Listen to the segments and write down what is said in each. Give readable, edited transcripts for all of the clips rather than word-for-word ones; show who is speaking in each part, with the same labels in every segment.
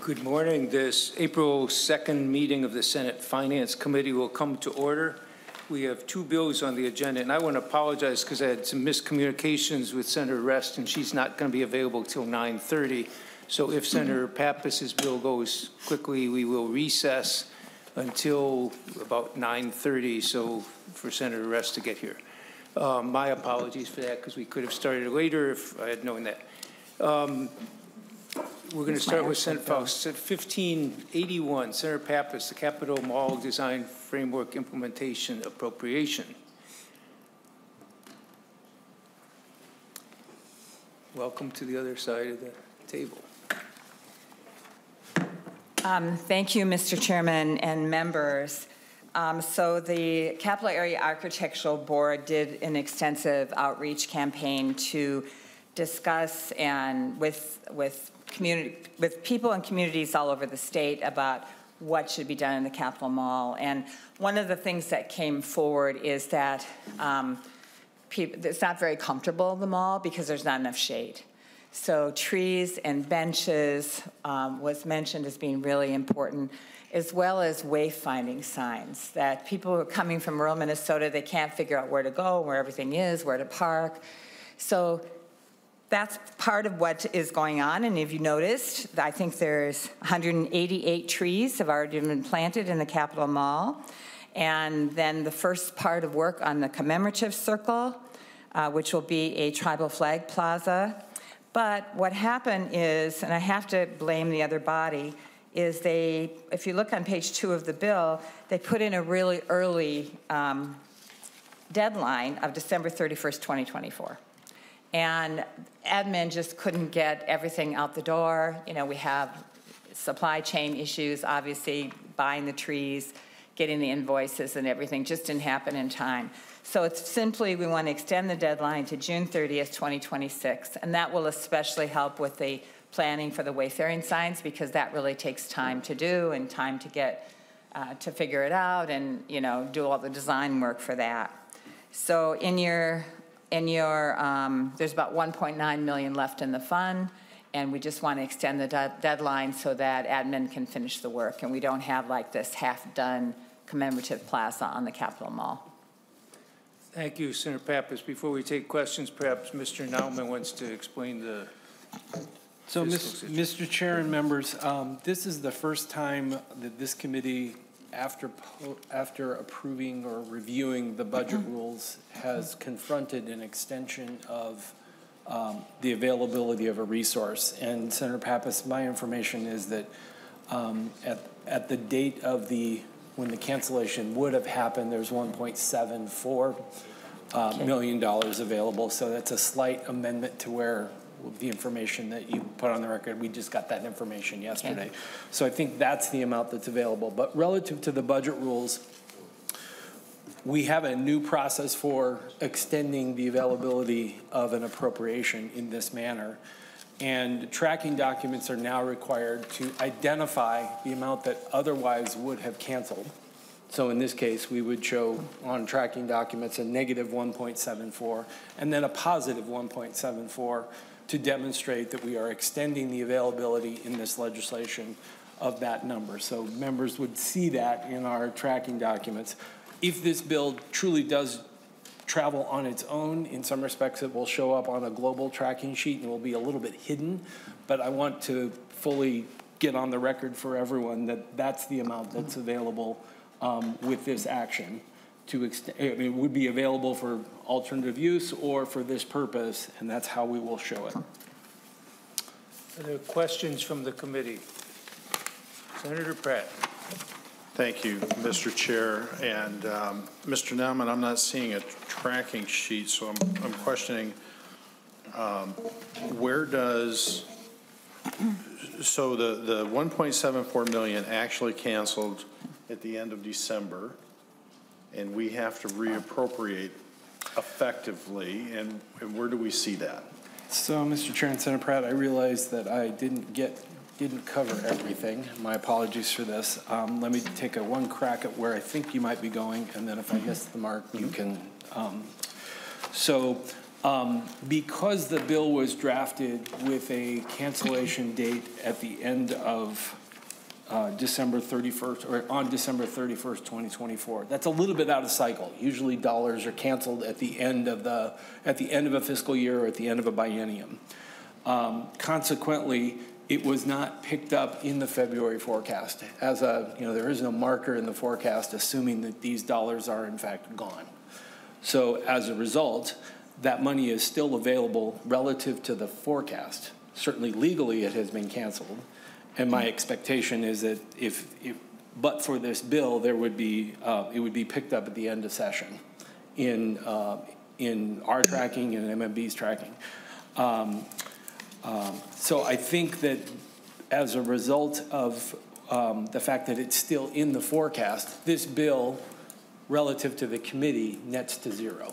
Speaker 1: Good morning. This April 2nd meeting of the Senate Finance Committee will come to order. We have two bills on the agenda, and I want to apologize because I had some miscommunications with Senator Rest, and she's not going to be available till 9:30. So if Senator Pappas's bill goes quickly, we will recess until about 9:30, so for Senator Rest to get here. My apologies for that, because we could have started later if I had known that. We're going to start with Senate File 1581, Senator Pappas, the Capitol Mall Design Framework Implementation Appropriation. Welcome to the other side of the table.
Speaker 2: Thank you, Mr. Chairman and members. So the Capital Area Architectural Board did an extensive outreach campaign to discuss and with people and communities all over the state about what should be done in the Capitol Mall. And one of the things that came forward is that it's not very comfortable in the mall because there's not enough shade. So trees and benches was mentioned as being really important, as well as wayfinding signs, that people who are coming from rural Minnesota, they can't figure out where to go, where everything is, where to park. So that's part of what is going on. And if you noticed, I think there's 188 trees have already been planted in the Capitol Mall. And then the first part of work on the commemorative circle, which will be a tribal flag plaza. But what happened is, and I have to blame the other body, is if you look on page 2 of the bill, they put in a really early deadline of December 31st, 2024. And admin just couldn't get everything out the door. You know, we have supply chain issues, obviously, buying the trees, getting the invoices and everything just didn't happen in time. So it's simply, we want to extend the deadline to June 30th, 2026, and that will especially help with the planning for the wayfaring signs, because that really takes time to do and time to get, to figure it out and, you know, do all the design work for that. So there's about 1.9 million left in the fund, and we just want to extend the deadline so that admin can finish the work and we don't have like this half-done commemorative plaza on the Capitol Mall.
Speaker 1: Thank you, Senator Pappas. Before we take questions, perhaps Mr. Nauman wants to explain the
Speaker 3: So, Mr. Chair and members, this is the first time that this committee, after approving or reviewing the budget rules, has confronted an extension of the availability of a resource. And Senator Pappas, my information is that at the date of when the cancellation would have happened, there's $1.74 million available. So that's a slight amendment to where the information that you put on the record, we just got that information yesterday. Okay. So I think that's the amount that's available. But relative to the budget rules, we have a new process for extending the availability of an appropriation in this manner. And tracking documents are now required to identify the amount that otherwise would have canceled. So in this case, we would show on tracking documents a negative 1.74 and then a positive 1.74 to demonstrate that we are extending the availability in this legislation of that number. So members would see that in our tracking documents. If this bill truly does travel on its own, in some respects it will show up on a global tracking sheet and will be a little bit hidden, but I want to fully get on the record for everyone that that's the amount that's available with this action. It would be available for alternative use or for this purpose, and that's how we will show it.
Speaker 1: Are there questions from the committee? Senator Pratt.
Speaker 4: Thank you, Mr. Chair. And Mr. Nauman, I'm not seeing a tracking sheet, so I'm questioning where does, so the 1.74 million actually canceled at the end of December, and we have to reappropriate effectively, and where do we see that?
Speaker 3: So, Mr. Chair and Senator Pratt, I realize that I didn't cover everything. My apologies for this. Let me take one crack at where I think you might be going, and then if I miss the mark, you can. Because the bill was drafted with a cancellation date at the end of December 31st, or on December 31st, 2024. That's a little bit out of cycle. Usually dollars are canceled at the end of a fiscal year or at the end of a biennium. Consequently, it was not picked up in the February forecast. There is no marker in the forecast assuming that these dollars are in fact gone. So as a result, that money is still available relative to the forecast. Certainly legally it has been canceled. And my expectation is that but for this bill, it would be picked up at the end of session in our tracking and MMB's tracking. So I think that as a result of the fact that it's still in the forecast, this bill relative to the committee nets to zero.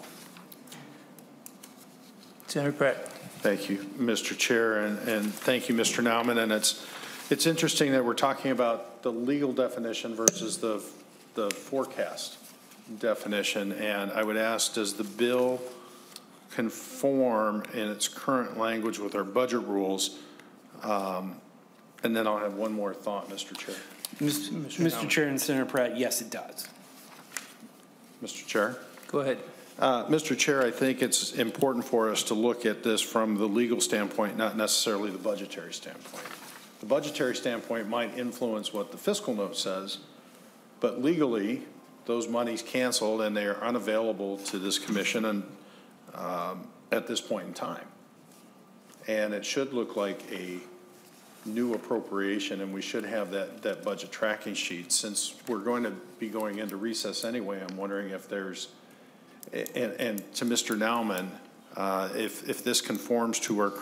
Speaker 1: Senator Pratt.
Speaker 4: Thank you, Mr. Chair, and thank you, Mr. Nauman. And it's interesting that we're talking about the legal definition versus the forecast definition. And I would ask, does the bill conform in its current language with our budget rules? And then I'll have one more thought, Mr. Chair.
Speaker 3: Mr. Chair and Senator Pratt, yes, it does.
Speaker 4: Mr. Chair?
Speaker 1: Go ahead.
Speaker 4: Mr. Chair, I think it's important for us to look at this from the legal standpoint, not necessarily the budgetary standpoint. The budgetary standpoint might influence what the fiscal note says, but legally, those monies canceled and they are unavailable to this commission and at this point in time. And it should look like a new appropriation, and we should have that budget tracking sheet. Since we're going to be going into recess anyway, I'm wondering if there's, and to Mr. Nauman, if this conforms to our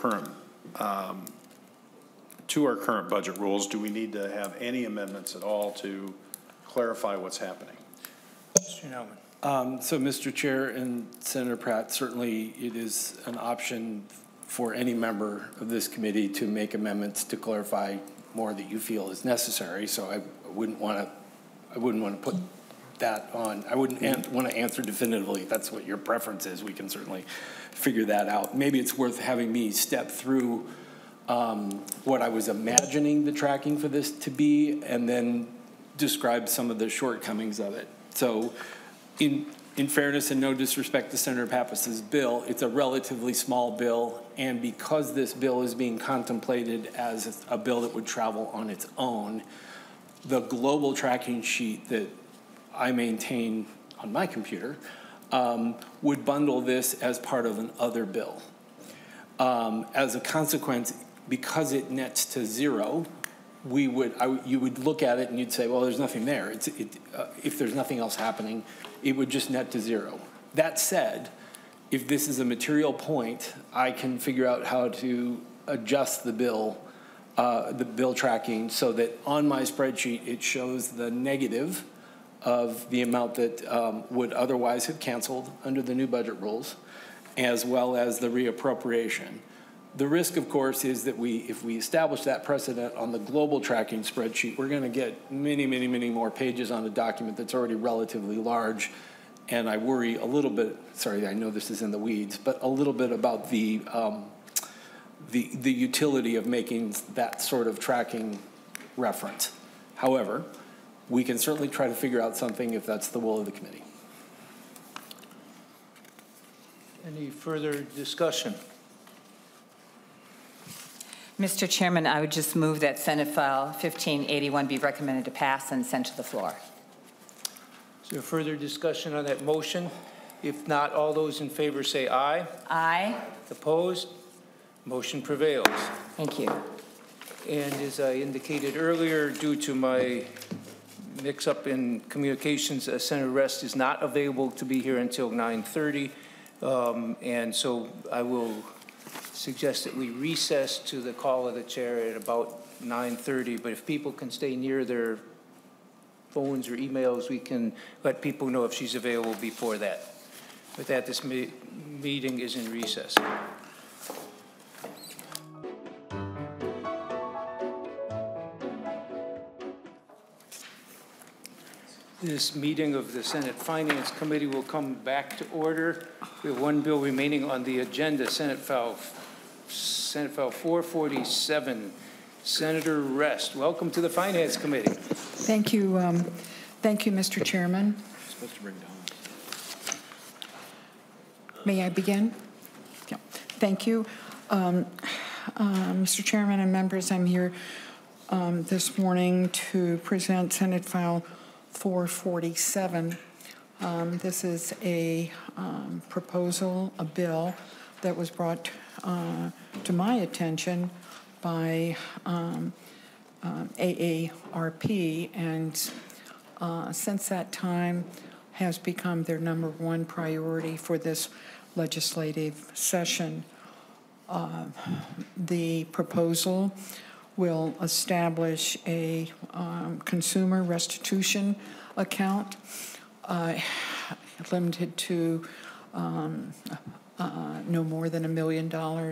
Speaker 4: current budget rules, do we need to have any amendments at all to clarify what's happening?
Speaker 1: Mr. Nauman.
Speaker 3: So, Mr. Chair and Senator Pratt, certainly it is an option for any member of this committee to make amendments to clarify more that you feel is necessary. So I wouldn't want to put that on. I wouldn't want to answer definitively. If that's what your preference is, we can certainly figure that out. Maybe it's worth having me step through what I was imagining the tracking for this to be, and then describe some of the shortcomings of it. So in fairness and no disrespect to Senator Pappas's bill, it's a relatively small bill, and because this bill is being contemplated as a bill that would travel on its own, the global tracking sheet that I maintain on my computer would bundle this as part of an other bill. As a consequence, because it nets to zero, you would look at it and you'd say, well, there's nothing there. If there's nothing else happening, it would just net to zero. That said, if this is a material point, I can figure out how to adjust the bill tracking so that on my spreadsheet it shows the negative of the amount that would otherwise have canceled under the new budget rules, as well as the reappropriation. The risk, of course, is that if we establish that precedent on the global tracking spreadsheet, we're going to get many, many, many more pages on a document that's already relatively large. And I worry a little bit, sorry, I know this is in the weeds, but a little bit about the utility of making that sort of tracking reference. However, we can certainly try to figure out something if that's the will of the committee.
Speaker 1: Any further discussion?
Speaker 2: Mr. Chairman, I would just move that Senate File 1581 be recommended to pass and sent to the floor.
Speaker 1: Is there further discussion on that motion? If not, all those in favor say aye.
Speaker 2: Aye.
Speaker 1: Opposed? Motion prevails.
Speaker 2: Thank you.
Speaker 1: And as I indicated earlier, due to my mix-up in communications, Senator Rest is not available to be here until 9:30. And so I will suggest that we recess to the call of the chair at about 9:30. But if people can stay near their phones or emails, we can let people know if she's available before that. With that, this meeting is in recess. This meeting of the Senate Finance Committee will come back to order. We have one bill remaining on the agenda, Senate File 447. Senator Rest, welcome to the Finance Committee.
Speaker 5: Thank you, Mr. Chairman.
Speaker 3: Supposed to bring down.
Speaker 5: May I begin? Yeah. Thank you. Mr. Chairman and members, I'm here this morning to present Senate File 447. This is a proposal, a bill that was brought to my attention by AARP, and since that time has become their #1 priority for this legislative session. The proposal will establish a consumer restitution account limited to no more than $1 million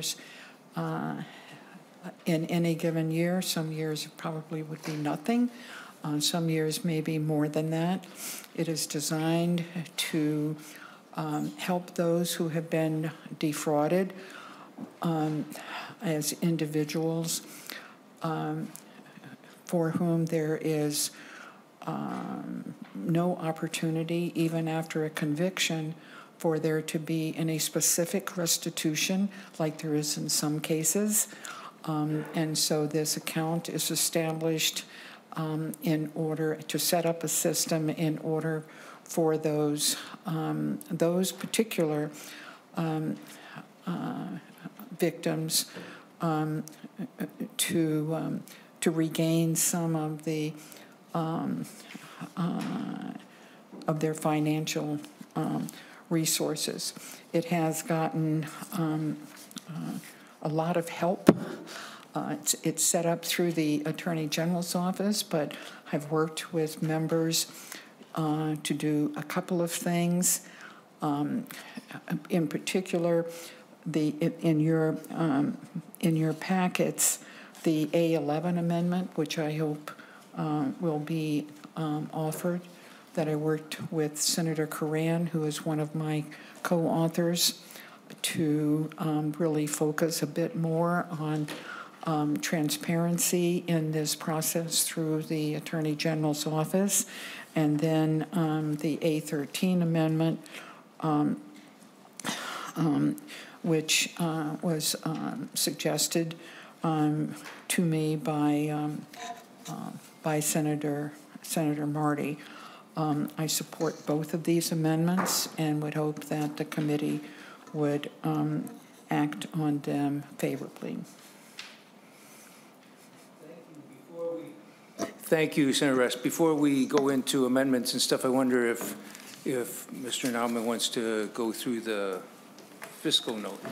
Speaker 5: in any given year. Some years it probably would be nothing. Some years maybe more than that. It is designed to help those who have been defrauded as individuals for whom there is no opportunity, even after a conviction, for there to be any specific restitution like there is in some cases. And so this account is established in order to set up a system in order for those particular victims to regain some of their financial resources. It has gotten a lot of help. It's set up through the Attorney General's office, but I've worked with members to do a couple of things. In particular, in your packets, the A11 amendment, which I hope will be offered, that I worked with Senator Curran, who is one of my co-authors, to really focus a bit more on transparency in this process through the Attorney General's office. And then the A13 amendment, which was suggested to me by Senator Marty. I support both of these amendments and would hope that the committee would act on them favorably.
Speaker 1: Thank you, Senator Rest. Before we go into amendments and stuff, I wonder if Mr. Nauman wants to go through the fiscal note.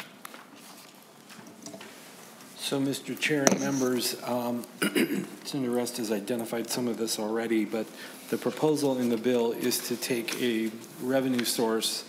Speaker 3: So, Mr. Chair and members, Senator Rest has identified some of this already, but the proposal in the bill is to take a revenue source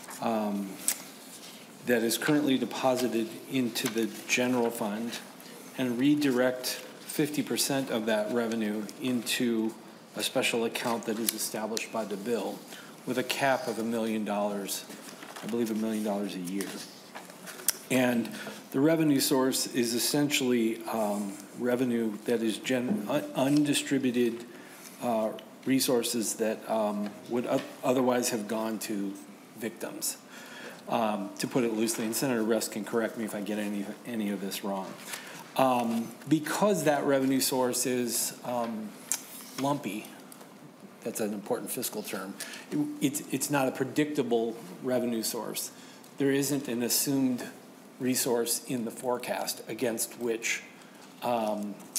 Speaker 3: that is currently deposited into the general fund and redirect 50% of that revenue into a special account that is established by the bill with a cap of $1 million, I believe $1 million a year. And the revenue source is essentially revenue that is undistributed resources that would otherwise have gone to victims, to put it loosely. And Senator Rest can correct me if I get any of this wrong. Because that revenue source is lumpy, that's an important fiscal term, it's not a predictable revenue source. There isn't an assumed resource in the forecast against which a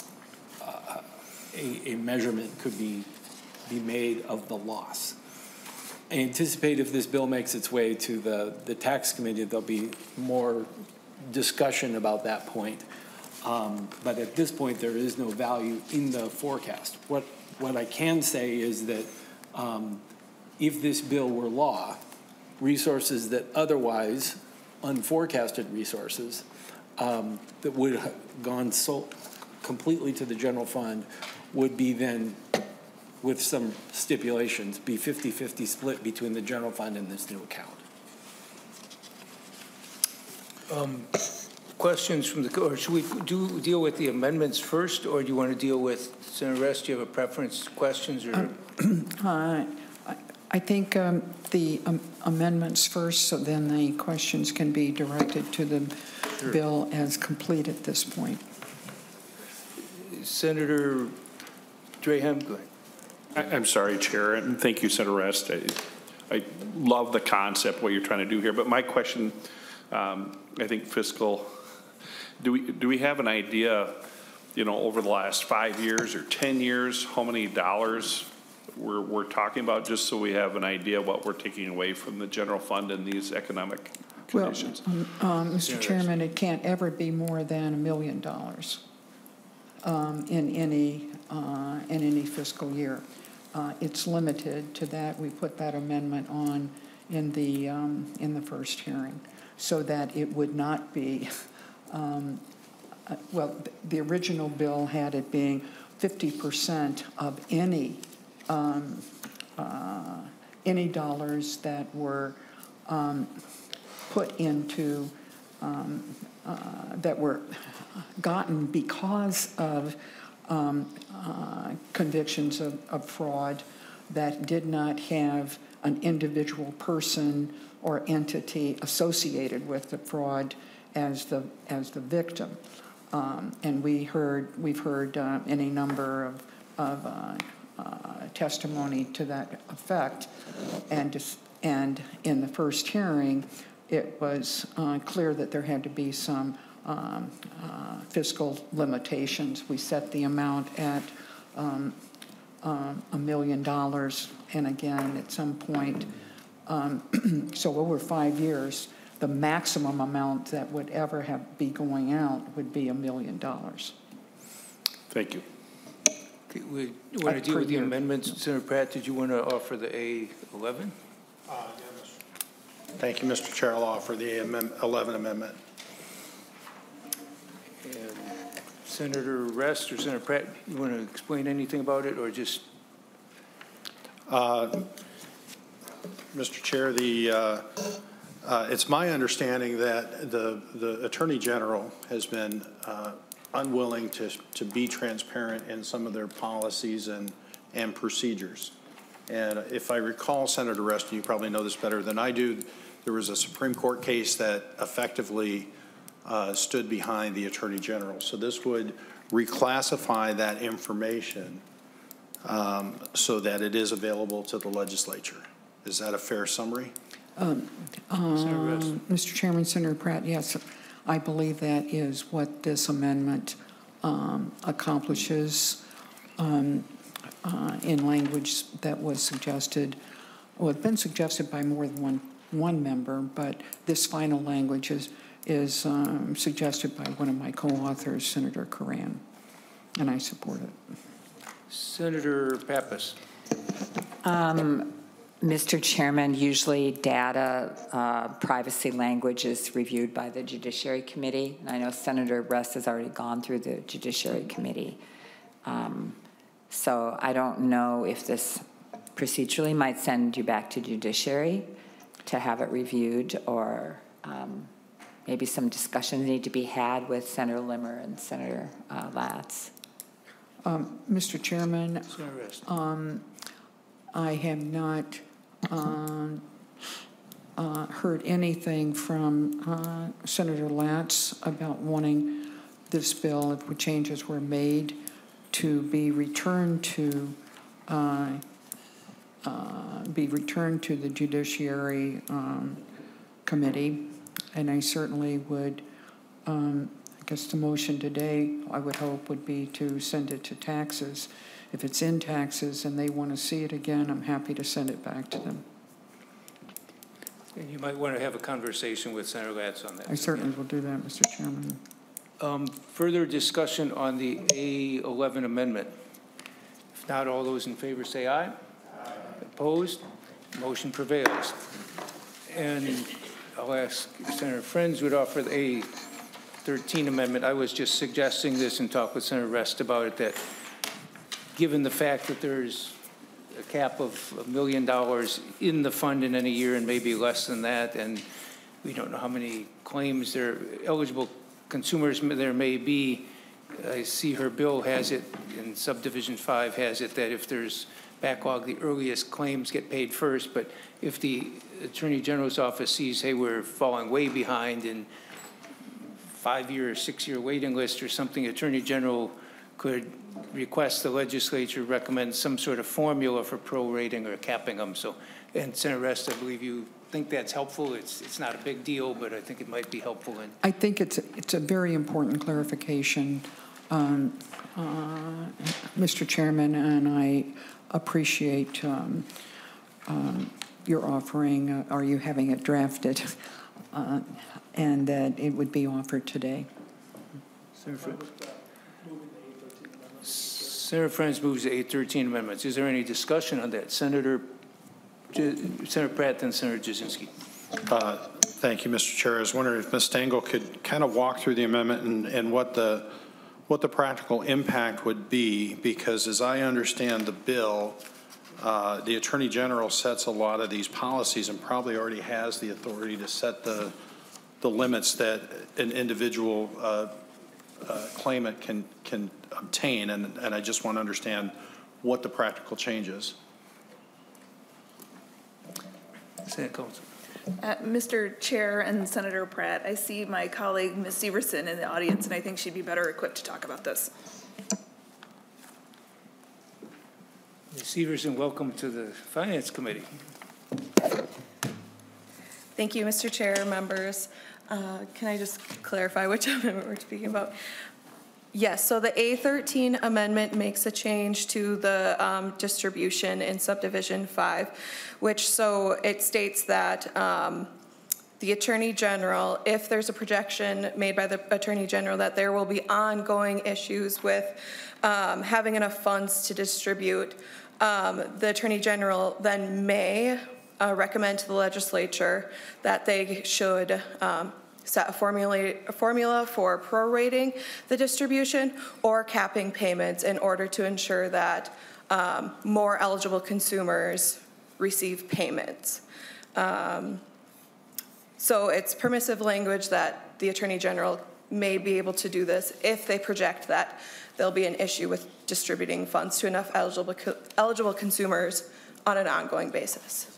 Speaker 3: measurement could be made of the loss. I anticipate if this bill makes its way to the tax committee, there'll be more discussion about that point. But at this point, there is no value in the forecast. What I can say is that if this bill were law, resources that otherwise unforecasted resources that would have gone completely to the general fund would be then with some stipulations, be 50-50 split between the general fund and this new account.
Speaker 1: Questions from the, or should we deal with the amendments first, or do you want to deal with Senator Rest? Do you have a preference, questions, or?
Speaker 5: I think the amendments first, so then the questions can be directed to the bill as complete at this point.
Speaker 1: Senator Draham, go ahead.
Speaker 6: I'm sorry, Chair, and thank you, Senator Rest. I love the concept, what you're trying to do here, but my question, I think fiscal, do we have an idea, you know, over the last 5 years or 10 years, how many dollars we're talking about, just so we have an idea what we're taking away from the general fund in these economic conditions?
Speaker 5: Well, Mr. Chairman, it can't ever be more than $1 million in any fiscal year. It's limited to that. We put that amendment on in the first hearing, so that it would not be. Well, the original bill had it being 50% of any dollars that were put into that were gotten because of convictions of fraud that did not have an individual person or entity associated with the fraud as the victim. And we've heard any number of testimony to that effect, and in the first hearing, it was clear that there had to be some fiscal limitations. We set the amount at $1 million, and again, at some point, so over 5 years, the maximum amount that would ever be going out would be $1 million.
Speaker 6: Thank you.
Speaker 1: Okay, we want to deal with the amendments. Senator Pratt, did you want to offer the A11?
Speaker 4: Thank you, Mr. Chair. I'll offer the 11 amendment.
Speaker 1: And Senator Rest or Senator Pratt, you want to explain anything about it, or just?
Speaker 4: Mr. Chair, it's my understanding that the Attorney General has been unwilling to be transparent in some of their policies and procedures. And if I recall, Senator Rest, you probably know this better than I do, there was a Supreme Court case that effectively stood behind the Attorney General. So this would reclassify that information so that it is available to the legislature. Is that a fair summary?
Speaker 5: Mr. Chairman, Senator Pratt, yes, I believe that is what this amendment accomplishes in language that was suggested, well, it's been suggested by more than one member, but this final language is suggested by one of my co-authors, Senator Curran, and I support it.
Speaker 1: Senator Pappas.
Speaker 2: Mr. Chairman, usually data privacy language is reviewed by the Judiciary Committee, and I know Senator Rest has already gone through the Judiciary Committee. So I don't know if this procedurally might send you back to Judiciary to have it reviewed, or maybe some discussions need to be had with Senator Limmer and Senator Latz.
Speaker 5: Mr. Chairman,
Speaker 1: Senator Rest.
Speaker 5: I have not heard anything from Senator Latz about wanting this bill, if changes were made, to be returned to the Judiciary Committee, and I certainly would. I guess the motion today, I would hope, would be to send it to taxes. If it's in taxes and they want to see it again, I'm happy to send it back to them.
Speaker 1: And you might want to have a conversation with Senator Latz on that.
Speaker 5: I certainly will do that, Mr. Chairman.
Speaker 1: Further discussion on the A11 amendment? If not, all those in favor say aye. Aye. Opposed? Motion prevails. And I'll ask if Senator Friends would offer the A13 amendment. I was just suggesting this and talked with Senator Rest about it, that given the fact that there's cap of $1 million in the fund in any year and maybe less than that, and we don't know how many claims there, eligible consumers there may be. I see her bill has it, in subdivision 5 has it, that if there's backlog, the earliest claims get paid first, but if the Attorney General's office sees, hey, we're falling way behind in 5-year or 6-year waiting list or something, Attorney General could request the legislature recommend some sort of formula for prorating or capping them. So, and Senator Rest, I believe you think that's helpful. It's not a big deal, but I think it might be helpful.
Speaker 5: I think it's a very important clarification, Mr. Chairman, and I appreciate your offering, or you having it drafted, and that it would be offered today.
Speaker 1: Senator Friends moves the 813 amendments. Is there any discussion on that? Senator Pratt, then Senator Jasinski.
Speaker 4: Thank you, Mr. Chair. I was wondering if Ms. Stengel could kind of walk through the amendment and what the practical impact would be, because as I understand the bill, the Attorney General sets a lot of these policies and probably already has the authority to set the limits that an individual claimant can obtain, and I just want to understand what the practical change is.
Speaker 1: Senator Combs.
Speaker 7: Mr. Chair and Senator Pratt, I see my colleague, Ms. Severson, in the audience, and I think she'd be better equipped to talk about this.
Speaker 1: Ms. Severson, welcome to the Finance Committee.
Speaker 7: Thank you, Mr. Chair, members. Can I just clarify which amendment we're speaking about? Yes, so the A13 amendment makes a change to the distribution in subdivision 5, which so it states that the Attorney General, if there's a projection made by the Attorney General that there will be ongoing issues with having enough funds to distribute, the Attorney General then may recommend to the legislature that they should set a formula for prorating the distribution or capping payments in order to ensure that more eligible consumers receive payments. So it's permissive language that the Attorney General may be able to do this if they project that there'll be an issue with distributing funds to enough eligible consumers on an ongoing basis.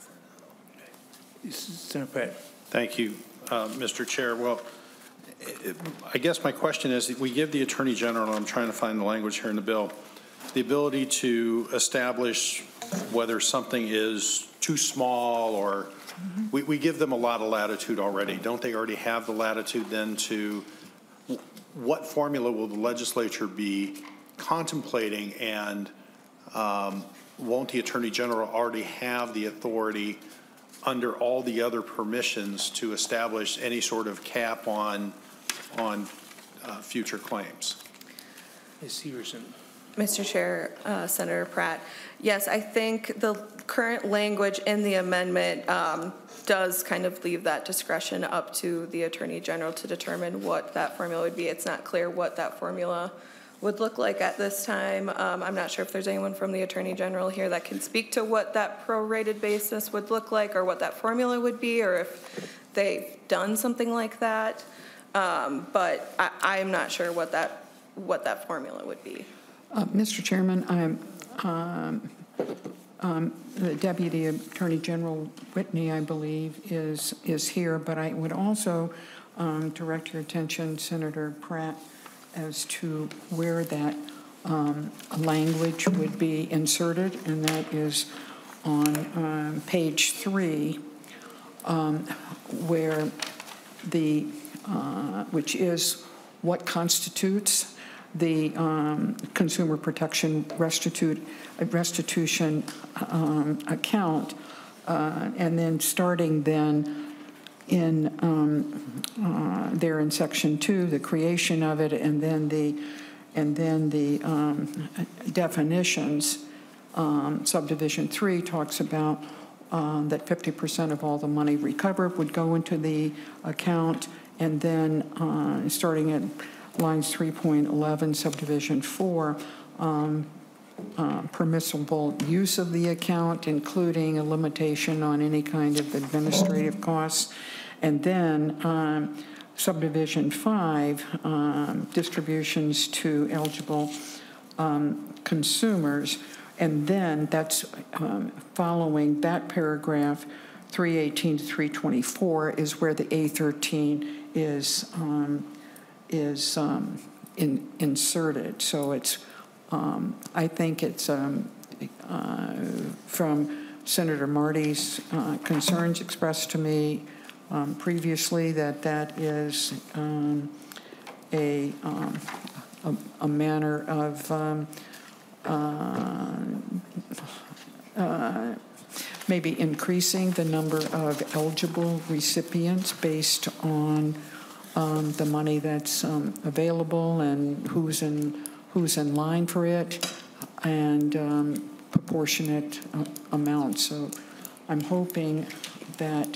Speaker 1: Senator Pratt.
Speaker 4: Thank you, Mr. Chair. Well, I guess my question is, we give the Attorney General, and I'm trying to find the language here in the bill, the ability to establish whether something is too small or we give them a lot of latitude already. Don't they already have the latitude then to, what formula will the legislature be contemplating, and won't the Attorney General already have the authority under all the other permissions to establish any sort of cap on future claims?
Speaker 1: Ms. Severson.
Speaker 7: Mr. Chair, Senator Pratt, yes, I think the current language in the amendment does kind of leave that discretion up to the Attorney General to determine what that formula would be. It's not clear what that formula would look like at this time. I'm not sure if there's anyone from the Attorney General here that can speak to what that prorated basis would look like or what that formula would be, or if they've done something like that. But I'm not sure what that formula would be.
Speaker 5: Mr. Chairman, the Deputy Attorney General Whitney, I believe, is here, but I would also direct your attention, Senator Pratt, as to where that language would be inserted, and that is on page 3, where the which is what constitutes the consumer protection restitution account, and then starting then in there in section 2, the creation of it, and then the definitions. Subdivision 3 talks about that 50% of all the money recovered would go into the account, and then starting at lines 3.11, subdivision 4, permissible use of the account, including a limitation on any kind of administrative costs. And then subdivision 5, distributions to eligible consumers. And then that's following that paragraph, 318 to 324 is where the A13 is inserted. So it's, I think it's from Senator Marty's concerns expressed to me previously that is a manner of maybe increasing the number of eligible recipients based on the money that's available and who's in line for it, and proportionate amounts. So I'm hoping that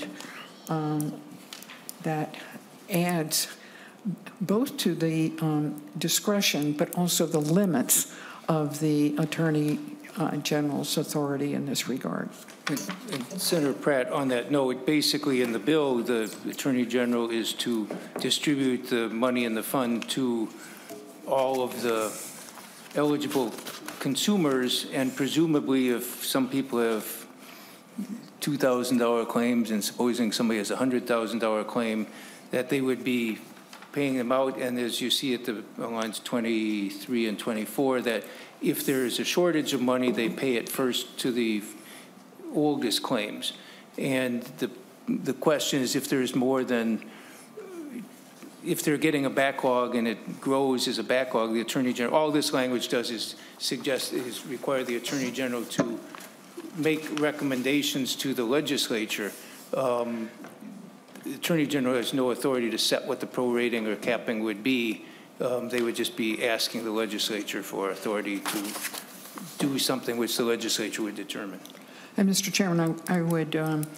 Speaker 5: that adds both to the discretion, but also the limits of the Attorney General's authority in this regard.
Speaker 1: And Senator Pratt, on that note, basically in the bill, the Attorney General is to distribute the money in the fund to all of the eligible consumers, and presumably if some people have $2,000 claims and supposing somebody has a $100,000 claim, that they would be paying them out. And as you see at the lines 23 and 24, that if there is a shortage of money, they pay it first to the oldest claims. And the question is, if there's more than, if they're getting a backlog and it grows as a backlog, the Attorney General, all this language does is require the Attorney General to make recommendations to the legislature. The Attorney General has no authority to set what the prorating or capping would be. They would just be asking the legislature for authority to do something which the legislature would determine.
Speaker 5: And Mr. Chairman, I would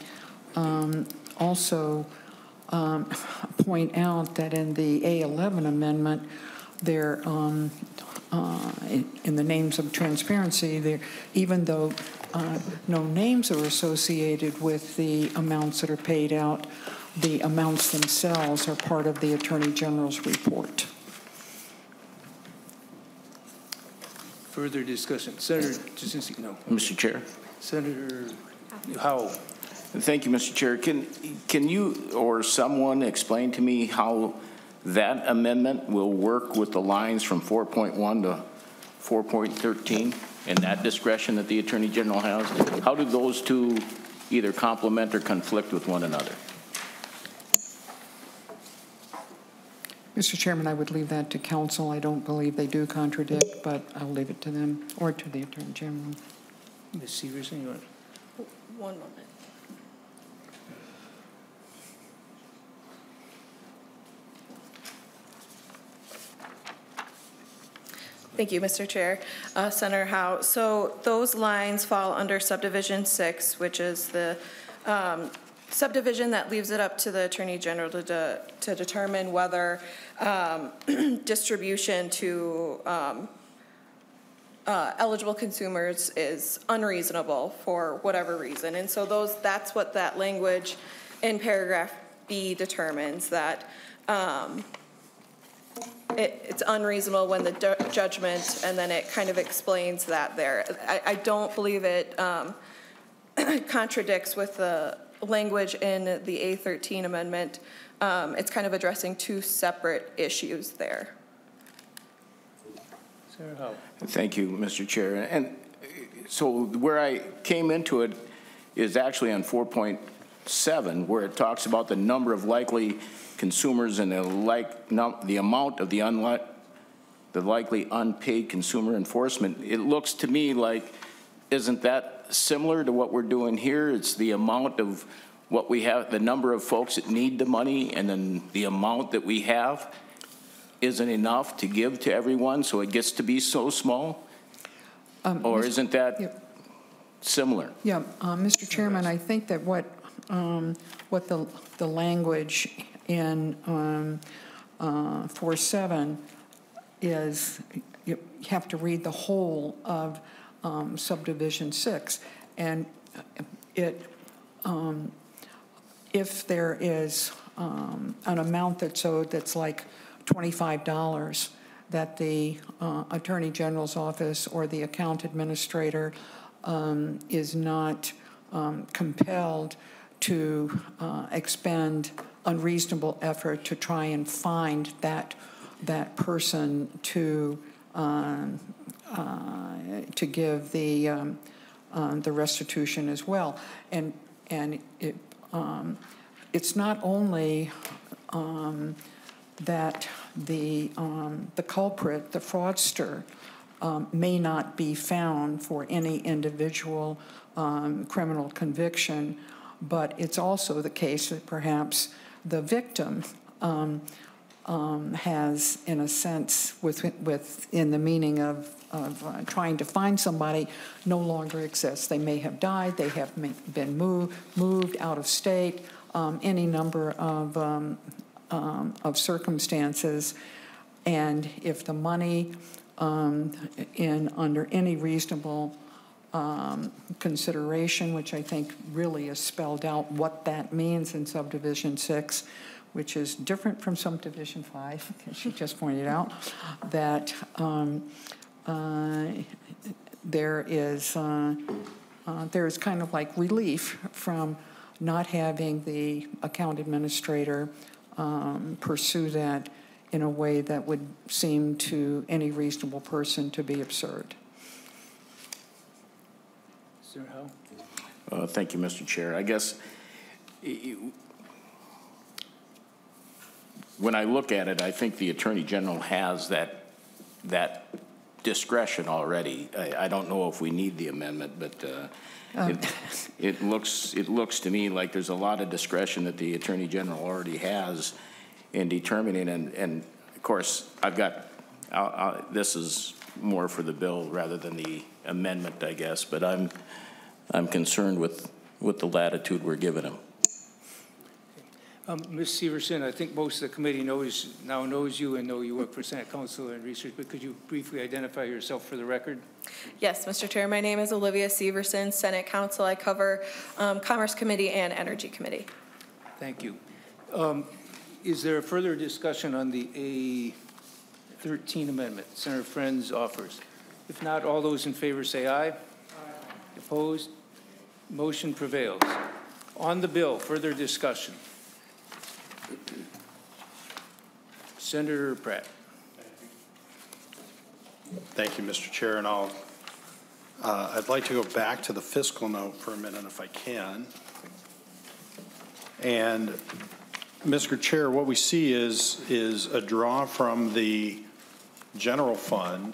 Speaker 5: also point out that in the A11 amendment, there, in the names of transparency, there, even though no names are associated with the amounts that are paid out, the amounts themselves are part of the Attorney General's report.
Speaker 1: Further discussion. Senator Jasinski, no.
Speaker 8: Mr. Chair.
Speaker 1: Senator Howell.
Speaker 8: Thank you, Mr. Chair. Can you or someone explain to me how that amendment will work with the lines from 4.1 to 4.13 and that discretion that the Attorney General has? How do those two either complement or conflict with one another?
Speaker 5: Mr. Chairman, I would leave that to counsel. I don't believe they do contradict, but I'll leave it to them or to the Attorney General.
Speaker 1: Ms. Severson, you want?
Speaker 7: 1 moment. Thank you, Mr. Chair. Senator Howe, so those lines fall under subdivision 6, which is the subdivision that leaves it up to the Attorney General to determine whether distribution to eligible consumers is unreasonable for whatever reason. And so that's what that language in paragraph B determines, that it's unreasonable when the judgment, and then it kind of explains that there. I don't believe it contradicts with the language in the A13 amendment. It's kind of addressing two separate issues there.
Speaker 1: Senator Howell.
Speaker 8: Thank you, Mr. Chair. And so where I came into it is actually on 4.7, where it talks about the number of likely consumers and the amount of the likely unpaid consumer enforcement. It looks to me like, isn't that similar to what we're doing here? It's the amount of what we have, the number of folks that need the money, and then the amount that we have isn't enough to give to everyone, so it gets to be so small? Or isn't that similar?
Speaker 5: Yeah, Mr. Chairman, I think that what the language in 4.7 is you have to read the whole of subdivision 6. And if there is an amount that's owed that's like $25, that the Attorney General's office or the account administrator is not compelled to expend unreasonable effort to try and find that person to give the restitution as well. And it's not only that the culprit, the fraudster, may not be found for any individual criminal conviction, but it's also the case that perhaps the victim has, in a sense, within the meaning of trying to find somebody, no longer exists. They may have died, they have been moved out of state, any number of circumstances, and if the money under any reasonable consideration, which I think really is spelled out what that means in subdivision 6, which is different from subdivision 5, as she just pointed out, that there is kind of like relief from not having the account administrator pursue that in a way that would seem to any reasonable person to be absurd.
Speaker 1: Mr. Howe?
Speaker 8: Thank you, Mr. Chair. I guess when I look at it, I think the Attorney General has that discretion already. I don't know if we need the amendment, but it looks to me like there's a lot of discretion that the Attorney General already has in determining, and of course, this is more for the bill rather than the amendment, I guess, but I'm concerned with the latitude we're giving him.
Speaker 1: Ms. Severson, I think most of the committee now knows you and know you work for Senate Council and Research, but could you briefly identify yourself for the record?
Speaker 7: Yes, Mr. Chair, my name is Olivia Severson, Senate Council. I cover Commerce Committee and Energy Committee.
Speaker 1: Thank you. Is there a further discussion on the A13 amendment Senator Friends offers? If not, all those in favor say aye. Aye. Opposed? Motion prevails. On the bill, further discussion. Senator Pratt.
Speaker 4: Thank you, Mr. Chair, and I'd like to go back to the fiscal note for a minute if I can. And Mr. Chair, what we see is a draw from the general fund.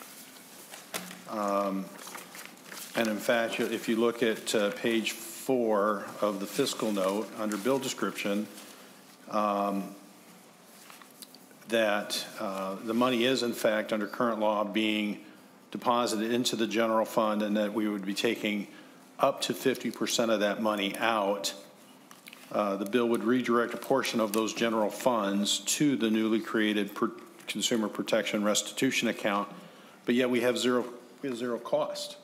Speaker 4: And in fact, if you look at page 4 of the fiscal note under bill description, that the money is in fact under current law being deposited into the general fund, and that we would be taking up to 50% of that money out. The bill would redirect a portion of those general funds to the newly created Consumer Protection Restitution account, but yet we have zero cost.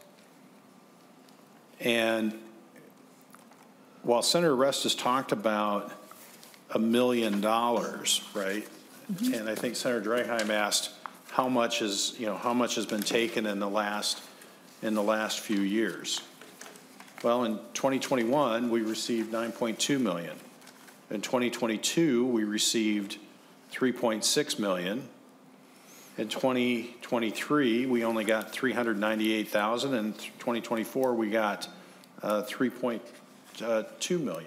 Speaker 4: And while Senator Rest has talked about $1 million, right? Mm-hmm. And I think Senator Draheim asked how much has been taken in the last few years. Well, in 2021, we received $9.2 million. In 2022, we received $3.6 million. In 2023, we only got $398,000. In 2024, we got $3.2 million.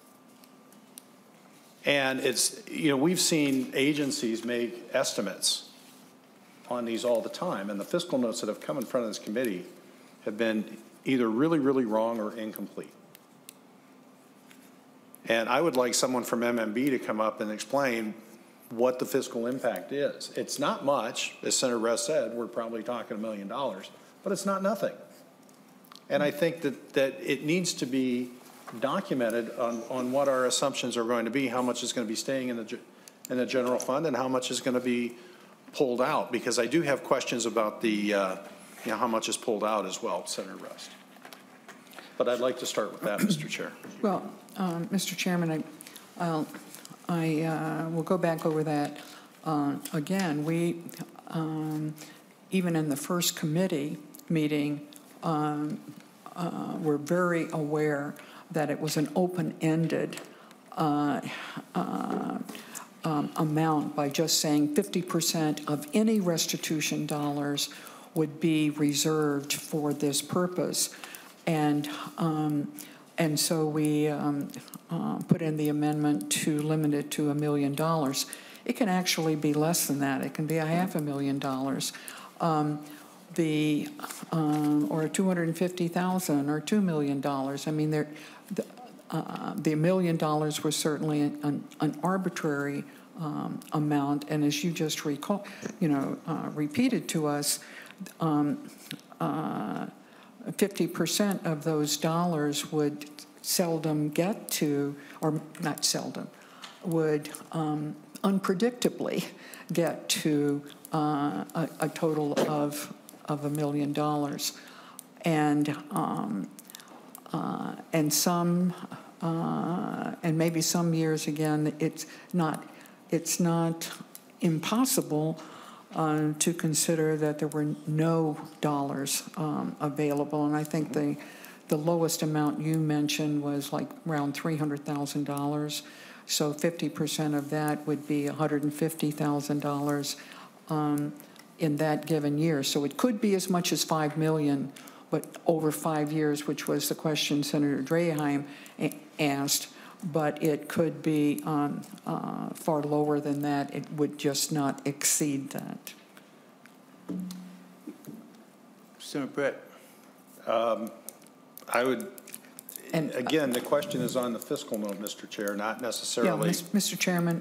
Speaker 4: And it's, we've seen agencies make estimates on these all the time, and the fiscal notes that have come in front of this committee have been either really, really wrong or incomplete. And I would like someone from MMB to come up and explain what the fiscal impact is. It's not much, as Senator Rest said, we're probably talking $1 million, but it's not nothing. And I think that it needs to be documented on what our assumptions are going to be, how much is going to be staying in the general fund, and how much is going to be pulled out, because I do have questions about the, how much is pulled out as well, Senator Rest. But I'd like to start with that, Mr. Chair.
Speaker 5: Well, Mr. Chairman, I will go back over that. Again, we, even in the first committee meeting, were very aware that it was an open-ended amount by just saying 50% of any restitution dollars would be reserved for this purpose. And so we put in the amendment to limit it to $1 million. It can actually be less than that. It can be $500,000. Or $250,000 or $2 million. I mean, the $1 million was certainly an arbitrary amount, and as you just recall, repeated to us, 50% of those dollars would seldom get to, or not seldom, would unpredictably get to a total of $1 million, and some, and maybe some years again, it's not impossible to consider that there were no dollars available, and I think the lowest amount you mentioned was like around $300,000. So 50% of that would be $150,000 in that given year. So it could be as much as $5 million, but over 5 years, which was the question Senator Draheim asked. But it could be far lower than that. It would just not exceed that.
Speaker 1: Senator Brett.
Speaker 4: I would, and again, the question is on the fiscal note, Mr. Chair, not necessarily.
Speaker 5: Yeah, Mr. Chairman,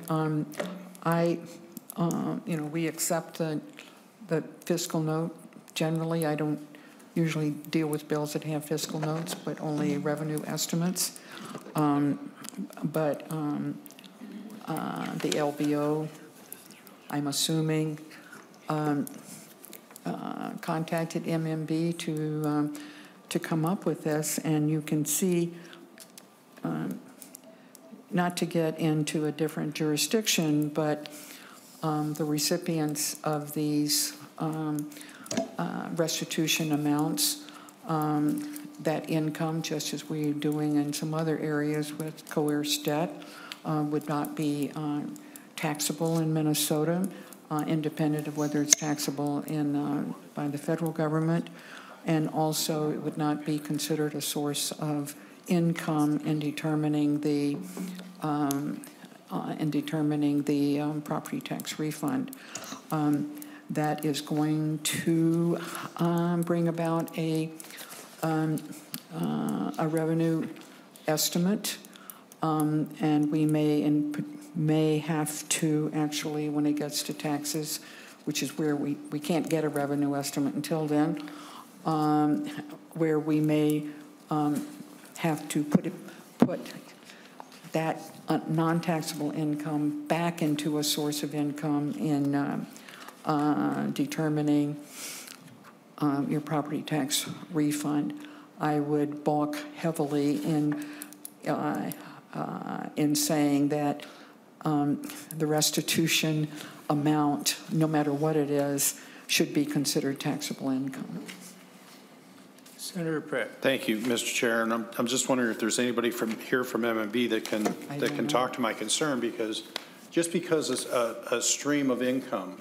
Speaker 5: we accept the fiscal note. Generally, I don't usually deal with bills that have fiscal notes, but only revenue estimates. But the LBO, I'm assuming, contacted MMB to come up with this, and you can see, not to get into a different jurisdiction, but the recipients of these restitution amounts, that income, just as we're doing in some other areas with coerced debt, would not be taxable in Minnesota, independent of whether it's taxable by the federal government, and also it would not be considered a source of income in determining the property tax refund. That is going to bring about a revenue estimate, and we may have to actually, when it gets to taxes, which is where we can't get a revenue estimate until then, where we may have to put that non-taxable income back into a source of income in determining your property tax refund. I would balk heavily in saying that the restitution amount, no matter what it is, should be considered taxable income.
Speaker 1: Senator Pratt.
Speaker 4: Thank you, Mr. Chair, and I'm just wondering if there's anybody from MMB that can talk to my concern, because just because it's a stream of income,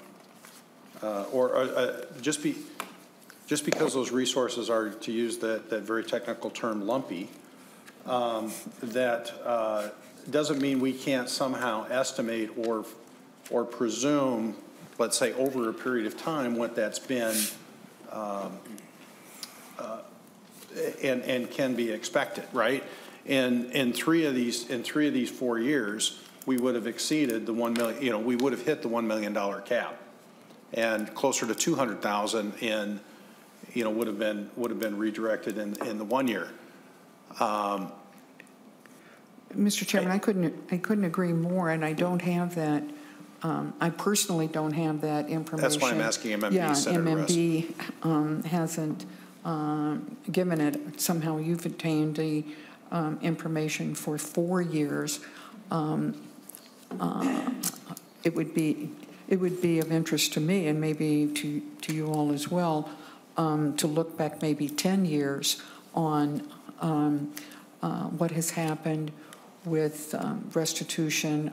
Speaker 4: just because those resources are, to use that very technical term, lumpy, that doesn't mean we can't somehow estimate or presume, let's say, over a period of time what that's been and can be expected, right? In three of these 4 years, we would have exceeded the 1 million. We would have hit the $1 million cap, and closer to 200,000 in, would have been redirected in the 1 year.
Speaker 5: Mr. Chairman, I couldn't agree more, and I don't have that I personally don't have that information.
Speaker 4: That's why I'm asking MMB,
Speaker 5: Yeah,
Speaker 4: Senator Rest.
Speaker 5: MMB hasn't given it. Somehow you've obtained the information for 4 years. It would be of interest to me, and maybe to you all as well, to look back maybe 10 years on what has happened with restitution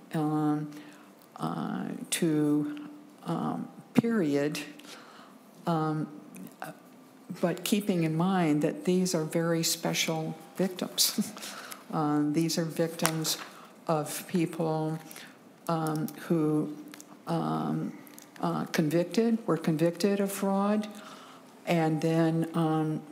Speaker 5: to period, but keeping in mind that these are very special victims. These are victims of people who were convicted of fraud, and then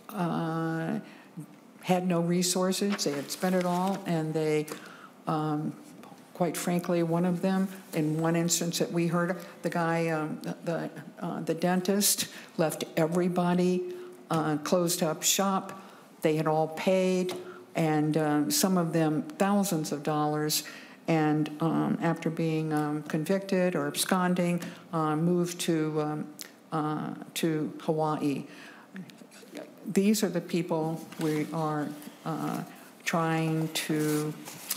Speaker 5: had no resources. They had spent it all, and they, quite frankly, one of them, in one instance that we heard, the guy, the dentist, left everybody, closed up shop. They had all paid, and some of them thousands of dollars. And after being convicted or absconding, moved to Hawaii. These are the people we are trying to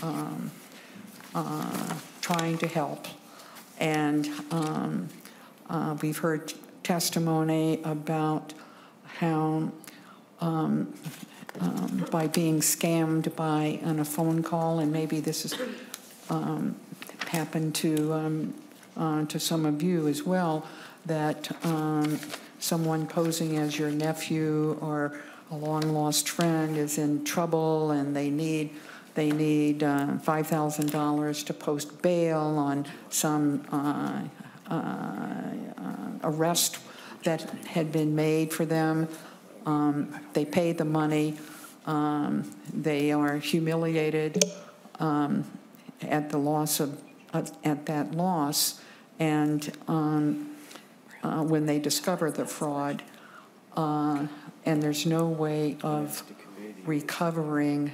Speaker 5: help. And we've heard testimony about how by being scammed on a phone call, and maybe this is happened to some of you as well, that someone posing as your nephew or a long-lost friend is in trouble, and they need $5,000 to post bail on some arrest that had been made for them. They pay the money. They are humiliated at the loss at that loss, and when they discover the fraud, and there's no way of recovering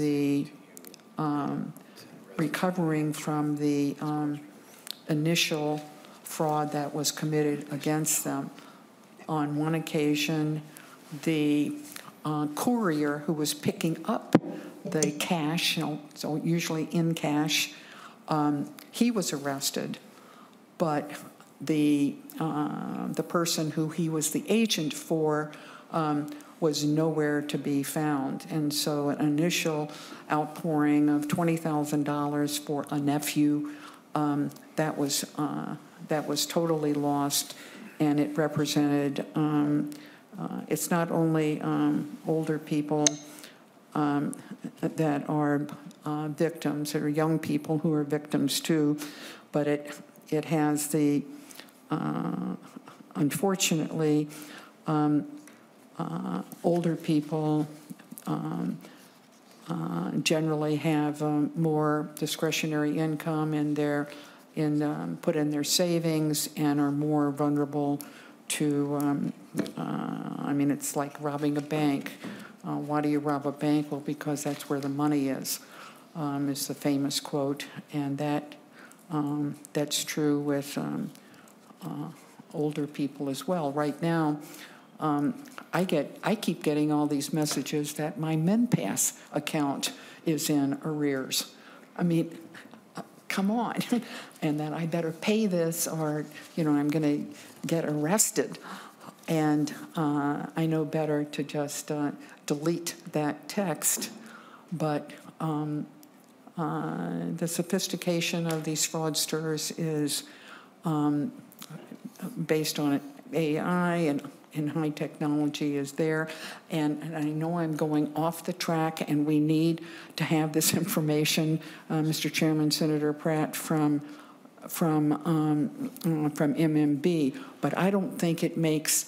Speaker 5: from the initial fraud that was committed against them. On one occasion, the courier who was picking up the cash, so usually in cash, he was arrested, but the person who he was the agent for was nowhere to be found. And so an initial outpouring of $20,000 for a nephew, that was totally lost, and it represented, it's not only older people that are victims, there are young people who are victims too, but it has the, unfortunately, older people generally have more discretionary income put in their savings, and are more vulnerable to, it's like robbing a bank. Why do you rob a bank? Well, because that's where the money is the famous quote, and that's true with older people as well. Right now, I keep getting all these messages that my MenPass account is in arrears. I mean, come on, and that I better pay this, or I'm going to get arrested. And I know better to just delete that text, but the sophistication of these fraudsters is based on AI and high technology is there. And I know I'm going off the track, and we need to have this information, Mr. Chairman, Senator Pratt, from MMB, but I don't think it makes